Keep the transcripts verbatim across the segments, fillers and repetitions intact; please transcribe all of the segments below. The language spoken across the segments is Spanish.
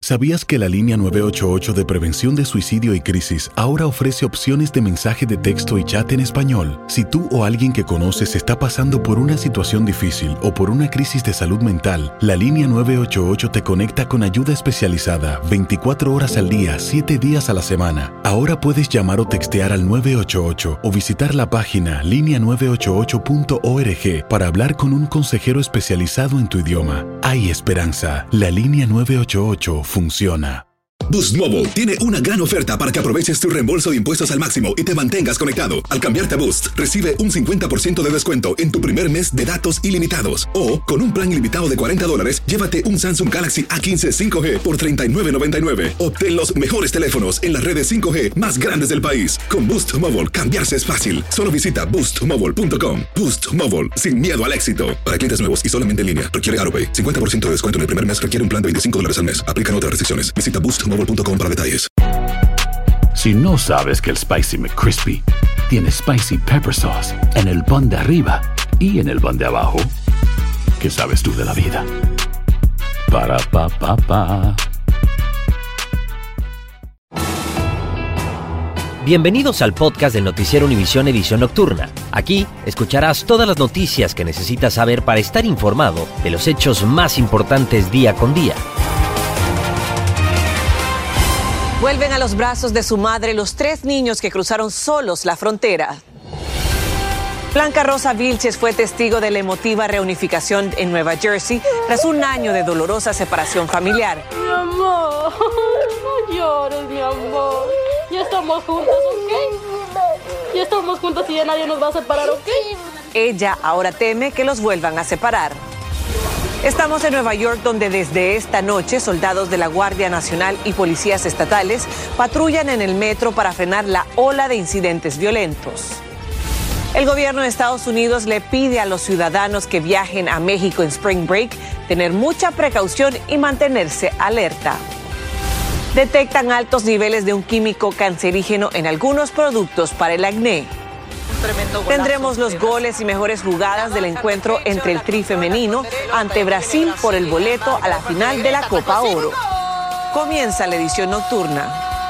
¿Sabías que la línea nueve ocho ocho de prevención de suicidio y crisis ahora ofrece opciones de mensaje de texto y chat en español? Si tú o alguien que conoces está pasando por una situación difícil o por una crisis de salud mental, la línea nueve ocho ocho te conecta con ayuda especializada veinticuatro horas al día, siete días a la semana. Ahora puedes llamar o textear al nueve ocho ocho o visitar la página línea nueve ocho ocho punto org para hablar con un consejero especializado en tu idioma. Hay esperanza. La línea nueve ocho ocho funciona. Boost Mobile tiene una gran oferta para que aproveches tu reembolso de impuestos al máximo y te mantengas conectado. Al cambiarte a Boost, recibe un cincuenta por ciento de descuento en tu primer mes de datos ilimitados. O, con un plan ilimitado de cuarenta dólares, llévate un Samsung Galaxy A quince cinco G por treinta y nueve noventa y nueve. Obtén los mejores teléfonos en las redes cinco G más grandes del país. Con Boost Mobile, cambiarse es fácil. Solo visita boost mobile punto com. Boost Mobile, sin miedo al éxito. Para clientes nuevos y solamente en línea, requiere AutoPay. cincuenta por ciento de descuento en el primer mes requiere un plan de veinticinco dólares al mes. Aplican otras restricciones. Visita boost mobile punto com para detalles. Si no sabes que el Spicy McCrispy tiene Spicy Pepper Sauce en el pan de arriba y en el pan de abajo, ¿qué sabes tú de la vida? Para, pa, pa, pa. Bienvenidos al podcast del Noticiero Univisión Edición Nocturna. Aquí escucharás todas las noticias que necesitas saber para estar informado de los hechos más importantes día con día. Vuelven a los brazos de su madre los tres niños que cruzaron solos la frontera. Blanca Rosa Vilches fue testigo de la emotiva reunificación en Nueva Jersey tras un año de dolorosa separación familiar. Mi amor, no llores, mi amor. Ya estamos juntas, ¿ok? Ya estamos juntas y ya nadie nos va a separar, ¿ok? Ella ahora teme que los vuelvan a separar. Estamos en Nueva York, donde desde esta noche soldados de la Guardia Nacional y policías estatales patrullan en el metro para frenar la ola de incidentes violentos. El gobierno de Estados Unidos le pide a los ciudadanos que viajen a México en Spring Break tener mucha precaución y mantenerse alerta. Detectan altos niveles de un químico cancerígeno en algunos productos para el acné. Tendremos los goles y mejores jugadas del encuentro entre el Tri femenino ante Brasil por el boleto a la final de la Copa Oro. Comienza la edición nocturna.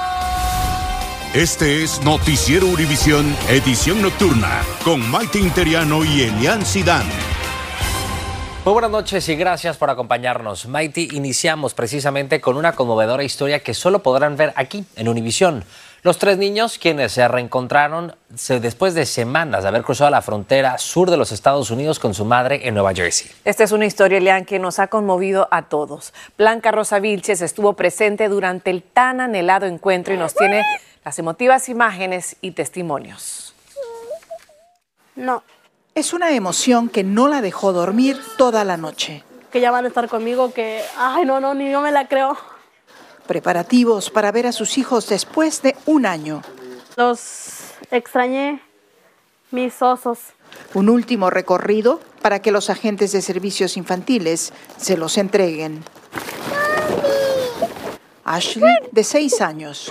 Este es Noticiero Univisión, edición nocturna, con Maite Interiano y Elian Sidán. Muy buenas noches y gracias por acompañarnos. Maite, iniciamos precisamente con una conmovedora historia que solo podrán ver aquí en Univisión. Los tres niños, quienes se reencontraron después de semanas de haber cruzado la frontera sur de los Estados Unidos con su madre en Nueva Jersey. Esta es una historia, Elian, que nos ha conmovido a todos. Blanca Rosa Vilches estuvo presente durante el tan anhelado encuentro y nos tiene las emotivas imágenes y testimonios. No. Es una emoción que no la dejó dormir toda la noche. Que ya van a estar conmigo, que, ay, no, no, ni yo me la creo. Preparativos para ver a sus hijos después de un año. Los extrañé, mis osos. Un último recorrido para que los agentes de servicios infantiles se los entreguen. ¡Mami! Ashley, de seis años.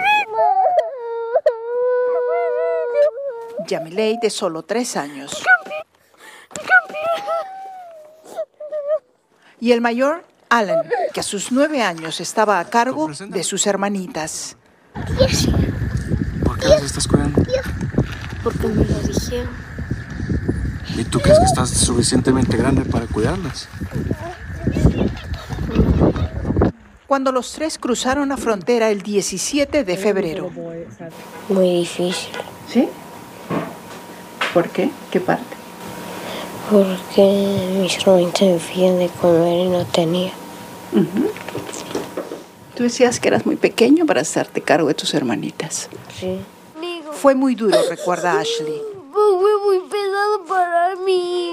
Yamilei, de solo tres años. Y el mayor, Alan, que a sus nueve años estaba a cargo de sus hermanitas. ¿Por qué las estás cuidando? Porque me lo dijeron. ¿Y tú crees que estás suficientemente grande para cuidarlas? Cuando los tres cruzaron la frontera el diecisiete de febrero. Muy difícil. ¿Sí? ¿Por qué? ¿Qué parte? Porque mis hermanitas me pidían de comer y no tenía. Uh-huh. Tú decías que eras muy pequeño para hacerte cargo de tus hermanitas. Sí. Fue muy duro, recuerda Ashley. Fue muy pesado para mí.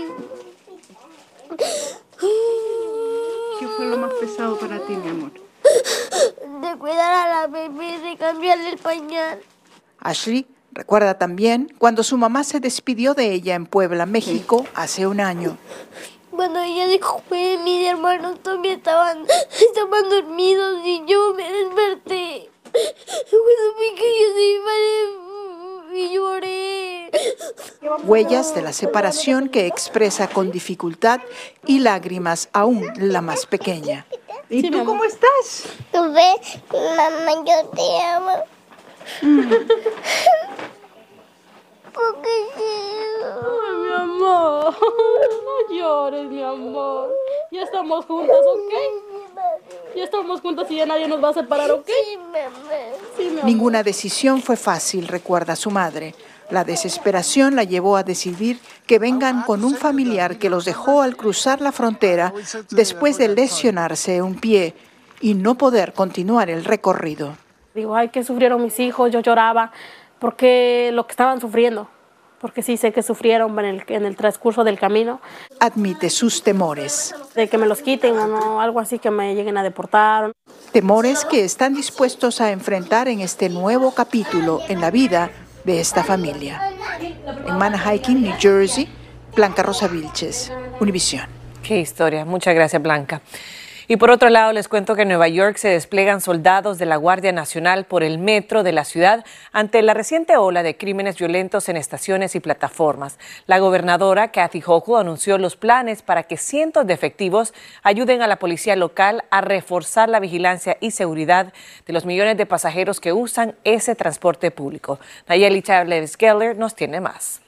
¿Qué fue lo más pesado para ti, mi amor? De cuidar a la bebé, de cambiarle el pañal. Ashley recuerda también cuando su mamá se despidió de ella en Puebla, México, hace un año. Cuando ella dijo que mis hermanos también estaban, estaban dormidos y yo me desperté. Cuando vi que yo se iba y lloré. Huellas de la separación que expresa con dificultad y lágrimas aún la más pequeña. ¿Y Sí, tú cómo estás? ¿Tú ves? Mamá, yo te amo. Mm. Porque sí. Ay, mi amor. No llores, mi amor. Ya estamos juntas, ¿ok? Ya estamos juntas y ya nadie nos va a separar, ¿ok? Sí, mamá. Sí, mi amor. Ninguna decisión fue fácil, recuerda su madre. La desesperación la llevó a decidir que vengan con un familiar que los dejó al cruzar la frontera después de lesionarse un pie y no poder continuar el recorrido. Digo, ay, que sufrieron mis hijos. Yo lloraba porque lo que estaban sufriendo. Porque sí sé que sufrieron en el, en el transcurso del camino. Admite sus temores. De que me los quiten o no, algo así, que me lleguen a deportar. Temores que están dispuestos a enfrentar en este nuevo capítulo en la vida de esta familia. En Manahawkin, New Jersey, Blanca Rosa Vilches, Univisión. Qué historia. Muchas gracias, Blanca. Y por otro lado, les cuento que en Nueva York se despliegan soldados de la Guardia Nacional por el metro de la ciudad ante la reciente ola de crímenes violentos en estaciones y plataformas. La gobernadora Kathy Hochul anunció los planes para que cientos de efectivos ayuden a la policía local a reforzar la vigilancia y seguridad de los millones de pasajeros que usan ese transporte público. Nayeli Chávez-Geller nos tiene más.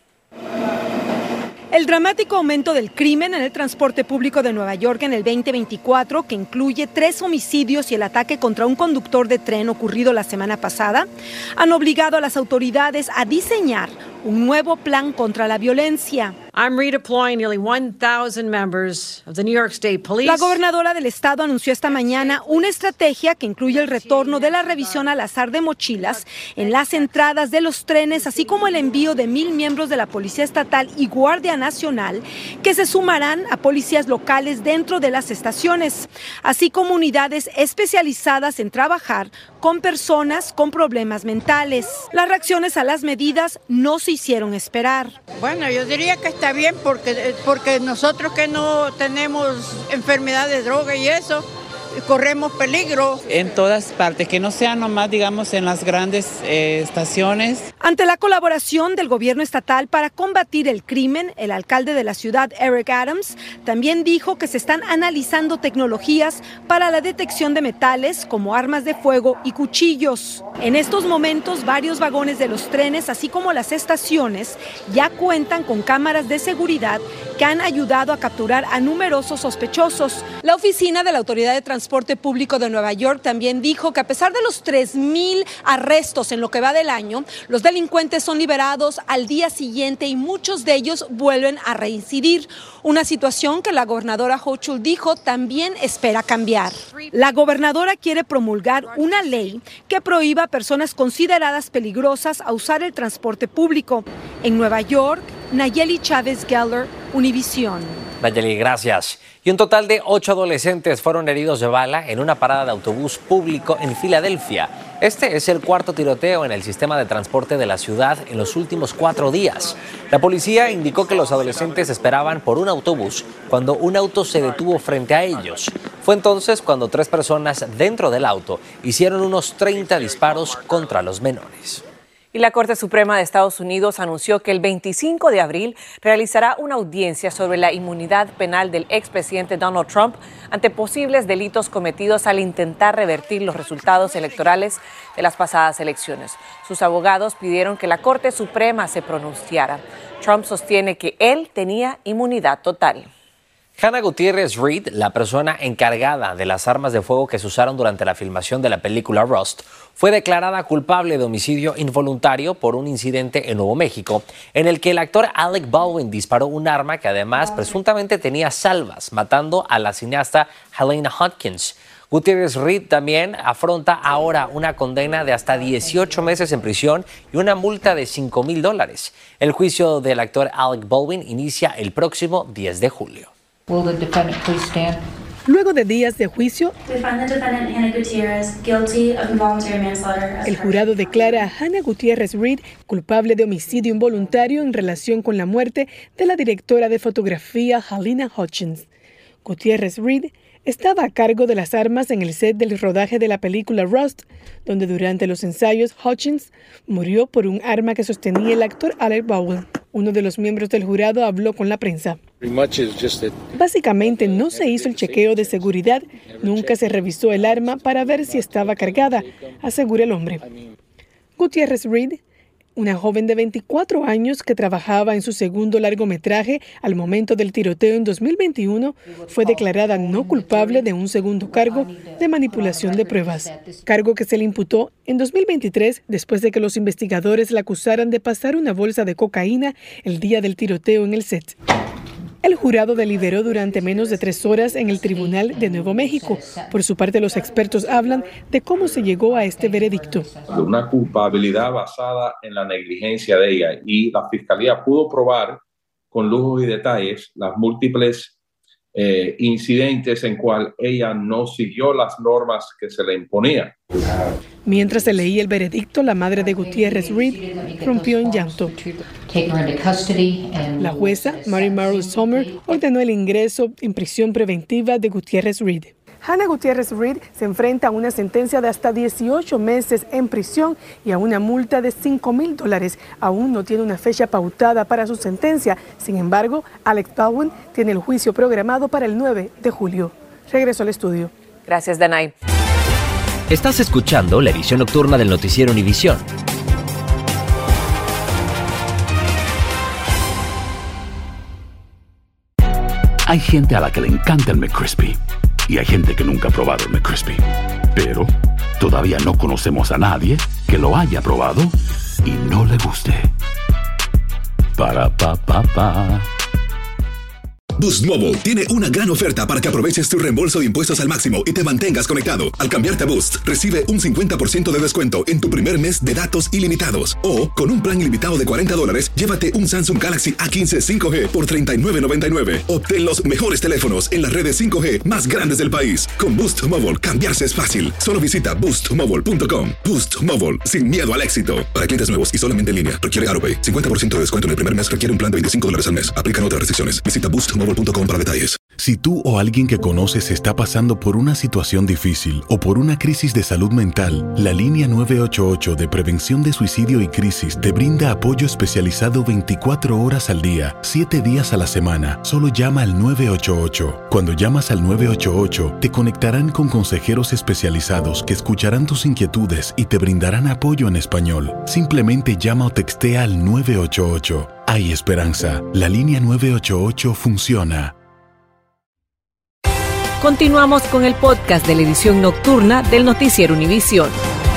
El dramático aumento del crimen en el transporte público de Nueva York en el veinte veinticuatro, que incluye tres homicidios y el ataque contra un conductor de tren ocurrido la semana pasada, han obligado a las autoridades a diseñar un nuevo plan contra la violencia. I'm redeploying nearly one thousand members of the New York State Police. La gobernadora del estado anunció esta mañana una estrategia que incluye el retorno de la revisión al azar de mochilas en las entradas de los trenes, así como el envío de mil miembros de la Policía Estatal y Guardia Nacional que se sumarán a policías locales dentro de las estaciones, así como unidades especializadas en trabajar con personas con problemas mentales. Las reacciones a las medidas no se hicieron esperar. Bueno, yo diría que está bien porque, porque nosotros que no tenemos enfermedad de droga y eso, corremos peligro. En todas partes, que no sean nomás, digamos, en las grandes eh, estaciones. Ante la colaboración del gobierno estatal para combatir el crimen, el alcalde de la ciudad, Eric Adams, también dijo que se están analizando tecnologías para la detección de metales como armas de fuego y cuchillos. En estos momentos, varios vagones de los trenes, así como las estaciones, ya cuentan con cámaras de seguridad que han ayudado a capturar a numerosos sospechosos. La oficina de la Autoridad de Transporte Público de Nueva York también dijo que a pesar de los tres mil arrestos en lo que va del año, los delincuentes son liberados al día siguiente y muchos de ellos vuelven a reincidir. Una situación que la gobernadora Hochul dijo también espera cambiar. La gobernadora quiere promulgar una ley que prohíba a personas consideradas peligrosas a usar el transporte público. En Nueva York, Nayeli Chávez-Geller, Univisión. Nayeli, gracias. Y un total de ocho adolescentes fueron heridos de bala en una parada de autobús público en Filadelfia. Este es el cuarto tiroteo en el sistema de transporte de la ciudad en los últimos cuatro días. La policía indicó que los adolescentes esperaban por un autobús cuando un auto se detuvo frente a ellos. Fue entonces cuando tres personas dentro del auto hicieron unos treinta disparos contra los menores. Y la Corte Suprema de Estados Unidos anunció que el veinticinco de abril realizará una audiencia sobre la inmunidad penal del expresidente Donald Trump ante posibles delitos cometidos al intentar revertir los resultados electorales de las pasadas elecciones. Sus abogados pidieron que la Corte Suprema se pronunciara. Trump sostiene que él tenía inmunidad total. Hannah Gutiérrez Reed, la persona encargada de las armas de fuego que se usaron durante la filmación de la película Rust, fue declarada culpable de homicidio involuntario por un incidente en Nuevo México, en el que el actor Alec Baldwin disparó un arma que además presuntamente tenía salvas, matando a la cineasta Helena Hopkins. Gutiérrez Reed también afronta ahora una condena de hasta dieciocho meses en prisión y una multa de cinco mil dólares. El juicio del actor Alec Baldwin inicia el próximo diez de julio. Luego de días de juicio, el jurado declara a Hannah Gutiérrez Reed culpable de homicidio involuntario en relación con la muerte de la directora de fotografía Helena Hopkins. Gutiérrez Reed estaba a cargo de las armas en el set del rodaje de la película Rust, donde durante los ensayos Hopkins murió por un arma que sostenía el actor Alec Baldwin. Uno de los miembros del jurado habló con la prensa. Básicamente no se hizo el chequeo de seguridad, nunca se revisó el arma para ver si estaba cargada, asegura el hombre. Gutiérrez Reed, una joven de veinticuatro años que trabajaba en su segundo largometraje al momento del tiroteo en dos mil veintiuno, fue declarada no culpable de un segundo cargo de manipulación de pruebas, cargo que se le imputó en dos mil veintitrés después de que los investigadores la acusaran de pasar una bolsa de cocaína el día del tiroteo en el set. El jurado deliberó durante menos de tres horas en el Tribunal de Nuevo México. Por su parte, los expertos hablan de cómo se llegó a este veredicto. Una culpabilidad basada en la negligencia de ella, y la Fiscalía pudo probar con lujos y detalles las múltiples eh, incidentes en cual ella no siguió las normas que se le imponían. Mientras se leía el veredicto, la madre de Gutiérrez Reed rompió en llanto. La jueza, Mary Merle Sommer, ordenó el ingreso en prisión preventiva de Gutiérrez Reed. Hannah Gutiérrez Reed se enfrenta a una sentencia de hasta dieciocho meses en prisión y a una multa de cinco mil dólares. Aún no tiene una fecha pautada para su sentencia. Sin embargo, Alec Baldwin tiene el juicio programado para el nueve de julio. Regreso al estudio. Gracias, Danay. Estás escuchando la edición nocturna del noticiero Univisión. Hay gente a la que le encanta el McCrispy y hay gente que nunca ha probado el McCrispy. Pero todavía no conocemos a nadie que lo haya probado y no le guste. Para pa pa pa. Boost Mobile tiene una gran oferta para que aproveches tu reembolso de impuestos al máximo y te mantengas conectado. Al cambiarte a Boost, recibe un cincuenta por ciento de descuento en tu primer mes de datos ilimitados. O, con un plan ilimitado de cuarenta dólares, llévate un Samsung Galaxy A quince cinco G por treinta y nueve noventa y nueve. Obtén los mejores teléfonos en las redes cinco G más grandes del país. Con Boost Mobile, cambiarse es fácil. Solo visita boost mobile punto com. Boost Mobile, sin miedo al éxito. Para clientes nuevos y solamente en línea, requiere AutoPay. cincuenta por ciento de descuento en el primer mes requiere un plan de veinticinco dólares al mes. Aplican otras restricciones. Visita boost mobile punto com para detalles. Si tú o alguien que conoces está pasando por una situación difícil o por una crisis de salud mental, la línea nueve ocho ocho de Prevención de Suicidio y Crisis te brinda apoyo especializado veinticuatro horas al día, siete días a la semana. Solo llama al nueve ocho ocho. Cuando llamas al nueve ocho ocho, te conectarán con consejeros especializados que escucharán tus inquietudes y te brindarán apoyo en español. Simplemente llama o textea al nueve ocho ocho. Hay esperanza. La línea nueve ocho ocho funciona. Continuamos con el podcast de la edición nocturna del noticiero Univisión.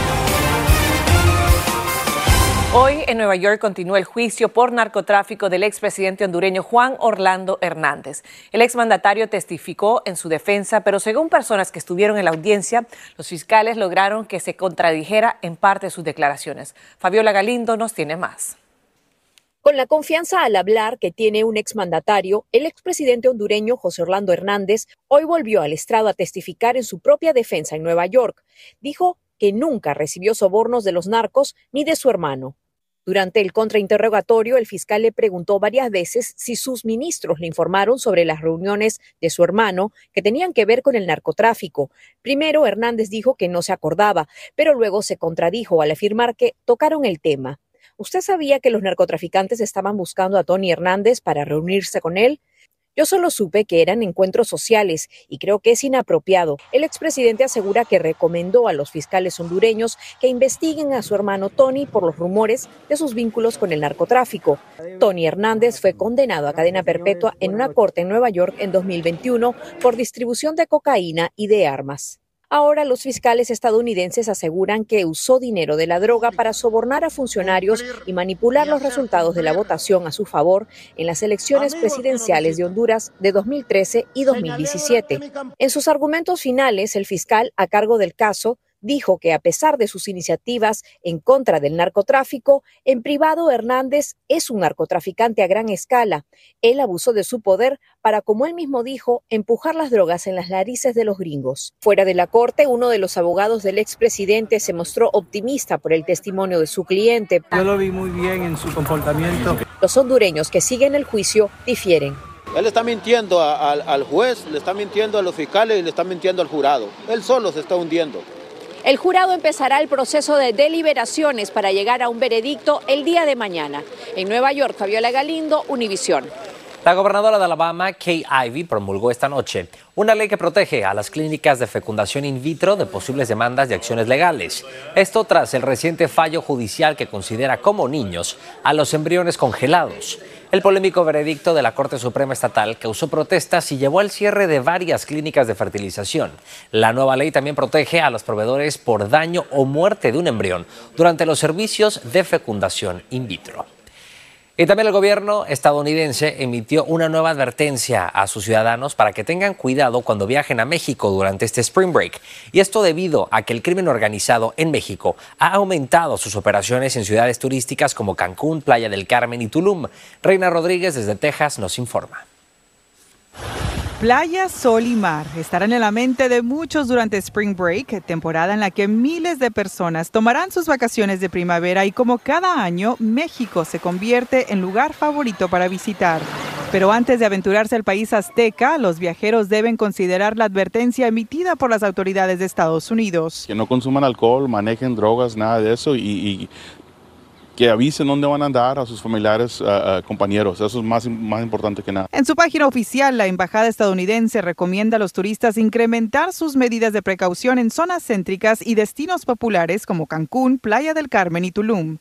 Hoy en Nueva York continúa el juicio por narcotráfico del expresidente hondureño Juan Orlando Hernández. El exmandatario testificó en su defensa, pero según personas que estuvieron en la audiencia, los fiscales lograron que se contradijera en parte sus declaraciones. Fabiola Galindo nos tiene más. Con la confianza al hablar que tiene un exmandatario, el expresidente hondureño José Orlando Hernández hoy volvió al estrado a testificar en su propia defensa en Nueva York. Dijo que nunca recibió sobornos de los narcos ni de su hermano. Durante el contrainterrogatorio, el fiscal le preguntó varias veces si sus ministros le informaron sobre las reuniones de su hermano que tenían que ver con el narcotráfico. Primero, Hernández dijo que no se acordaba, pero luego se contradijo al afirmar que tocaron el tema. ¿Usted sabía que los narcotraficantes estaban buscando a Tony Hernández para reunirse con él? Yo solo supe que eran encuentros sociales y creo que es inapropiado. El expresidente asegura que recomendó a los fiscales hondureños que investiguen a su hermano Tony por los rumores de sus vínculos con el narcotráfico. Tony Hernández fue condenado a cadena perpetua en una corte en Nueva York en dos mil veintiuno por distribución de cocaína y de armas. Ahora los fiscales estadounidenses aseguran que usó dinero de la droga para sobornar a funcionarios y manipular los resultados de la votación a su favor en las elecciones presidenciales de Honduras de dos mil trece y dos mil diecisiete. En sus argumentos finales, el fiscal a cargo del caso dijo que a pesar de sus iniciativas en contra del narcotráfico, en privado Hernández es un narcotraficante a gran escala. Él abusó de su poder para, como él mismo dijo, empujar las drogas en las narices de los gringos. Fuera de la corte, uno de los abogados del expresidente se mostró optimista por el testimonio de su cliente. Yo lo vi muy bien en su comportamiento. Los hondureños que siguen el juicio difieren. Él está mintiendo a, a, al juez, le está mintiendo a los fiscales y le está mintiendo al jurado. Él solo se está hundiendo. El jurado empezará el proceso de deliberaciones para llegar a un veredicto el día de mañana. En Nueva York, Fabiola Galindo, Univisión. La gobernadora de Alabama, Kay Ivey, promulgó esta noche una ley que protege a las clínicas de fecundación in vitro de posibles demandas de acciones legales. Esto tras el reciente fallo judicial que considera como niños a los embriones congelados. El polémico veredicto de la Corte Suprema Estatal causó protestas y llevó al cierre de varias clínicas de fertilización. La nueva ley también protege a los proveedores por daño o muerte de un embrión durante los servicios de fecundación in vitro. Y también el gobierno estadounidense emitió una nueva advertencia a sus ciudadanos para que tengan cuidado cuando viajen a México durante este Spring Break. Y esto debido a que el crimen organizado en México ha aumentado sus operaciones en ciudades turísticas como Cancún, Playa del Carmen y Tulum. Reina Rodríguez desde Texas nos informa. Playa, sol y mar estarán en la mente de muchos durante Spring Break, temporada en la que miles de personas tomarán sus vacaciones de primavera y como cada año, México se convierte en lugar favorito para visitar. Pero antes de aventurarse al país azteca, los viajeros deben considerar la advertencia emitida por las autoridades de Estados Unidos. Que no consuman alcohol, manejen drogas, nada de eso y... y... que avisen dónde van a andar a sus familiares, uh, uh, compañeros. Eso es más, más importante que nada. En su página oficial, la embajada estadounidense recomienda a los turistas incrementar sus medidas de precaución en zonas céntricas y destinos populares como Cancún, Playa del Carmen y Tulum.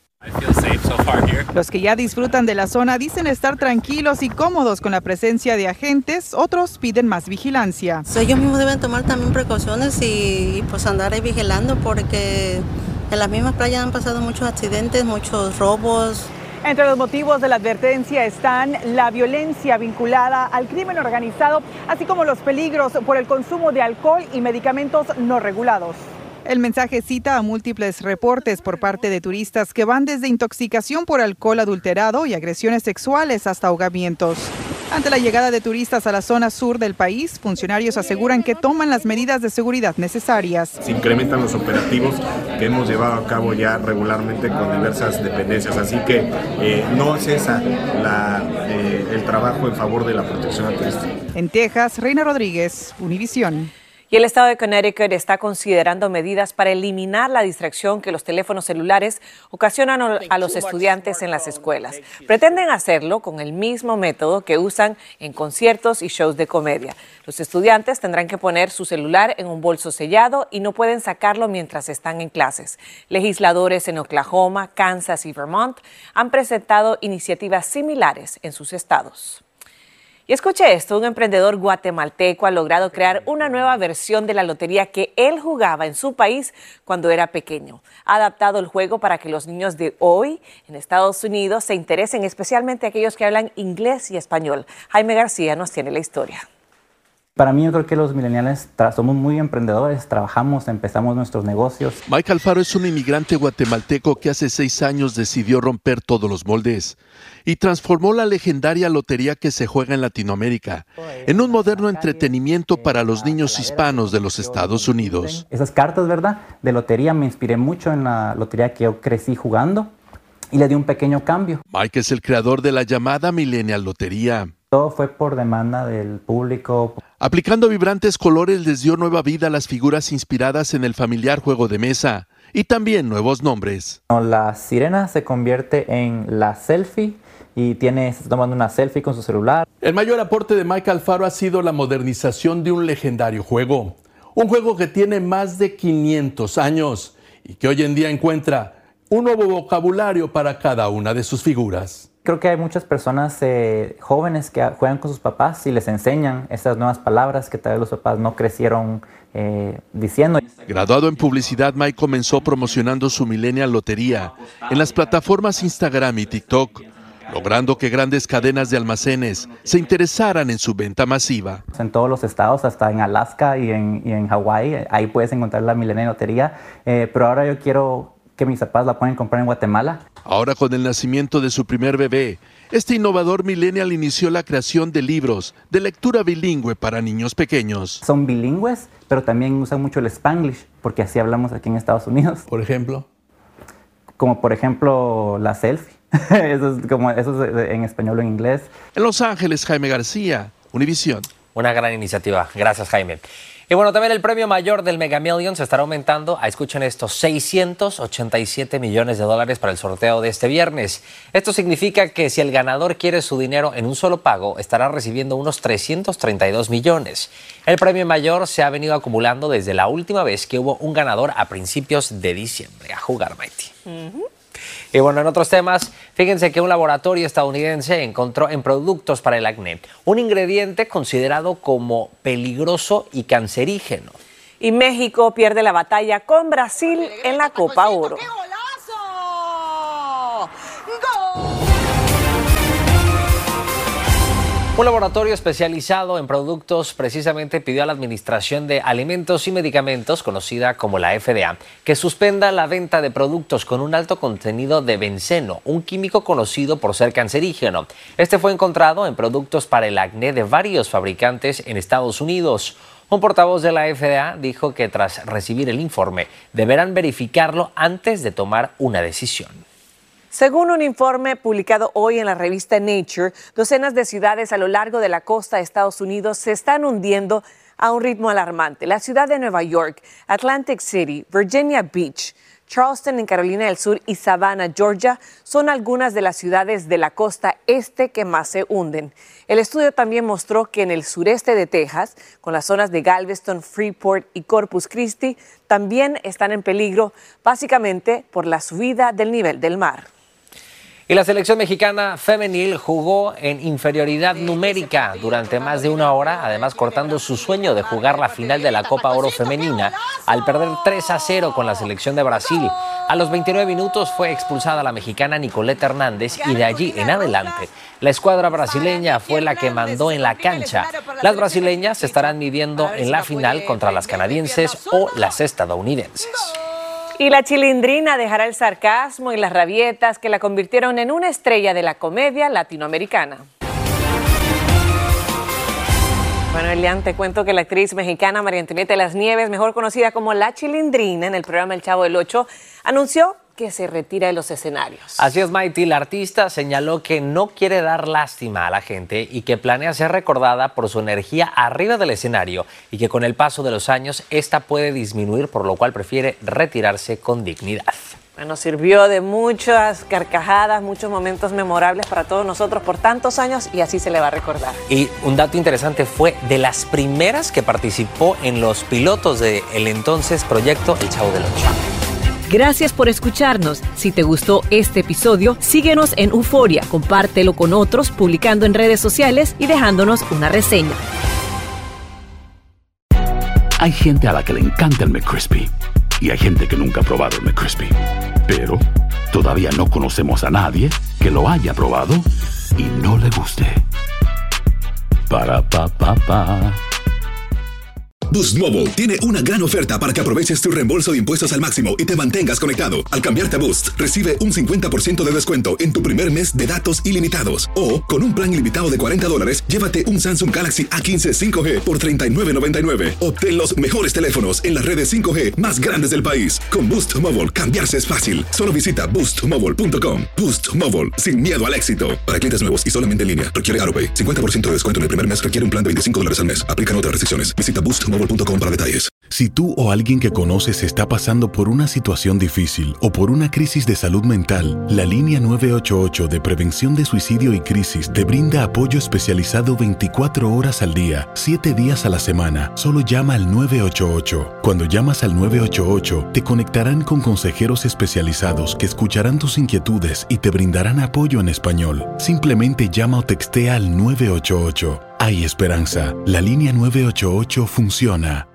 Los que ya disfrutan de la zona dicen estar tranquilos y cómodos con la presencia de agentes, otros piden más vigilancia. So, ellos mismos deben tomar también precauciones y, y pues andar ahí vigilando porque en las mismas playas han pasado muchos accidentes, muchos robos. Entre los motivos de la advertencia están la violencia vinculada al crimen organizado, así como los peligros por el consumo de alcohol y medicamentos no regulados. El mensaje cita a múltiples reportes por parte de turistas que van desde intoxicación por alcohol adulterado y agresiones sexuales hasta ahogamientos. Ante la llegada de turistas a la zona sur del país, funcionarios aseguran que toman las medidas de seguridad necesarias. Se incrementan los operativos que hemos llevado a cabo ya regularmente con diversas dependencias, así que eh, no cesa la, eh, el trabajo en favor de la protección al turista. En Texas, Reina Rodríguez, Univisión. Y el estado de Connecticut está considerando medidas para eliminar la distracción que los teléfonos celulares ocasionan a los estudiantes en las escuelas. Pretenden hacerlo con el mismo método que usan en conciertos y shows de comedia. Los estudiantes tendrán que poner su celular en un bolso sellado y no pueden sacarlo mientras están en clases. Legisladores en Oklahoma, Kansas y Vermont han presentado iniciativas similares en sus estados. Y escuche esto, un emprendedor guatemalteco ha logrado crear una nueva versión de la lotería que él jugaba en su país cuando era pequeño. Ha adaptado el juego para que los niños de hoy en Estados Unidos se interesen, especialmente aquellos que hablan inglés y español. Jaime García nos tiene la historia. Para mí yo creo que los millennials somos muy emprendedores, trabajamos, empezamos nuestros negocios. Mike Alfaro es un inmigrante guatemalteco que hace seis años decidió romper todos los moldes y transformó la legendaria lotería que se juega en Latinoamérica en un moderno entretenimiento para los niños hispanos de los Estados Unidos. Esas cartas, ¿verdad?, de lotería me inspiré mucho en la lotería que yo crecí jugando y le di un pequeño cambio. Mike es el creador de la llamada Millennial Lotería. Todo fue por demanda del público. Aplicando vibrantes colores les dio nueva vida a las figuras inspiradas en el familiar juego de mesa y también nuevos nombres. La sirena se convierte en la selfie y tiene, está tomando una selfie con su celular. El mayor aporte de Mike Alfaro ha sido la modernización de un legendario juego. Un juego que tiene más de quinientos años y que hoy en día encuentra un nuevo vocabulario para cada una de sus figuras. Creo que hay muchas personas eh, jóvenes que juegan con sus papás y les enseñan estas nuevas palabras que tal vez los papás no crecieron eh, diciendo. Graduado en publicidad, Mike comenzó promocionando su Millennial Lotería en las plataformas Instagram y TikTok, logrando que grandes cadenas de almacenes se interesaran en su venta masiva. En todos los estados, hasta en Alaska y en, y en Hawái, ahí puedes encontrar la Millennial Lotería, eh, pero ahora yo quiero que mis papás la pueden comprar en Guatemala. Ahora, con el nacimiento de su primer bebé, este innovador millennial inició la creación de libros de lectura bilingüe para niños pequeños. Son bilingües, pero también usan mucho el Spanglish, porque así hablamos aquí en Estados Unidos. ¿Por ejemplo? Como por ejemplo la selfie. Eso es como eso es en español o en inglés. En Los Ángeles, Jaime García, Univisión. Una gran iniciativa. Gracias, Jaime. Y bueno, también el premio mayor del Mega Millions estará aumentando a, escuchen esto, seiscientos ochenta y siete millones de dólares para el sorteo de este viernes. Esto significa que si el ganador quiere su dinero en un solo pago, estará recibiendo unos trescientos treinta y dos millones. El premio mayor se ha venido acumulando desde la última vez que hubo un ganador a principios de diciembre. A jugar, Maite. Uh-huh. Y bueno, en otros temas, fíjense que un laboratorio estadounidense encontró en productos para el acné un ingrediente considerado como peligroso y cancerígeno. Y México pierde la batalla con Brasil en la Copa Oro. ¡Qué golazo! Un laboratorio especializado en productos precisamente pidió a la Administración de Alimentos y Medicamentos, conocida como la F D A, que suspenda la venta de productos con un alto contenido de benceno, un químico conocido por ser cancerígeno. Este fue encontrado en productos para el acné de varios fabricantes en Estados Unidos. Un portavoz de la F D A dijo que tras recibir el informe deberán verificarlo antes de tomar una decisión. Según un informe publicado hoy en la revista Nature, docenas de ciudades a lo largo de la costa de Estados Unidos se están hundiendo a un ritmo alarmante. La ciudad de Nueva York, Atlantic City, Virginia Beach, Charleston en Carolina del Sur y Savannah, Georgia, son algunas de las ciudades de la costa este que más se hunden. El estudio también mostró que en el sureste de Texas, con las zonas de Galveston, Freeport y Corpus Christi, también están en peligro, básicamente por la subida del nivel del mar. Y la selección mexicana femenil jugó en inferioridad numérica durante más de una hora, además cortando su sueño de jugar la final de la Copa Oro femenina al perder tres a cero con la selección de Brasil. A los veintinueve minutos fue expulsada la mexicana Nicoleta Hernández y de allí en adelante la escuadra brasileña fue la que mandó en la cancha. Las brasileñas se estarán midiendo en la final contra las canadienses o las estadounidenses. Y la Chilindrina dejará el sarcasmo y las rabietas que la convirtieron en una estrella de la comedia latinoamericana. Bueno, Elian, te cuento que la actriz mexicana María Antonieta de las Nieves, mejor conocida como La Chilindrina en el programa El Chavo del Ocho, anunció que se retira de los escenarios. Así es, Maite. La artista señaló que no quiere dar lástima a la gente y que planea ser recordada por su energía arriba del escenario y que con el paso de los años esta puede disminuir, por lo cual prefiere retirarse con dignidad. Bueno, sirvió de muchas carcajadas, muchos momentos memorables para todos nosotros por tantos años y así se le va a recordar. Y un dato interesante, fue de las primeras que participó en los pilotos del entonces proyecto El Chavo del Ocho. Gracias por escucharnos. Si te gustó este episodio, síguenos en Euforia, compártelo con otros, publicando en redes sociales y dejándonos una reseña. Hay gente a la que le encanta el McCrispy y hay gente que nunca ha probado el McCrispy. Pero todavía no conocemos a nadie que lo haya probado y no le guste. Para pa pa pa. Boost Mobile tiene una gran oferta para que aproveches tu reembolso de impuestos al máximo y te mantengas conectado. Al cambiarte a Boost, recibe un cincuenta por ciento de descuento en tu primer mes de datos ilimitados. O, con un plan ilimitado de cuarenta dólares, llévate un Samsung Galaxy A quince cinco G por treinta y nueve noventa y nueve. Obtén los mejores teléfonos en las redes cinco G más grandes del país. Con Boost Mobile, cambiarse es fácil. Solo visita boost mobile punto com. Boost Mobile, sin miedo al éxito. Para clientes nuevos y solamente en línea, requiere AutoPay. cincuenta por ciento de descuento en el primer mes requiere un plan de veinticinco dólares al mes. Aplican otras restricciones. Visita boost mobile punto com para detalles. Si tú o alguien que conoces está pasando por una situación difícil o por una crisis de salud mental, la línea nueve ocho ocho de prevención de suicidio y crisis te brinda apoyo especializado veinticuatro horas al día, siete días a la semana. Solo llama al nueve ocho ocho. Cuando llamas al nueve ocho ocho, te conectarán con consejeros especializados que escucharán tus inquietudes y te brindarán apoyo en español. Simplemente llama o textea al nueve ocho ocho. Hay esperanza. La línea nueve ocho ocho funciona.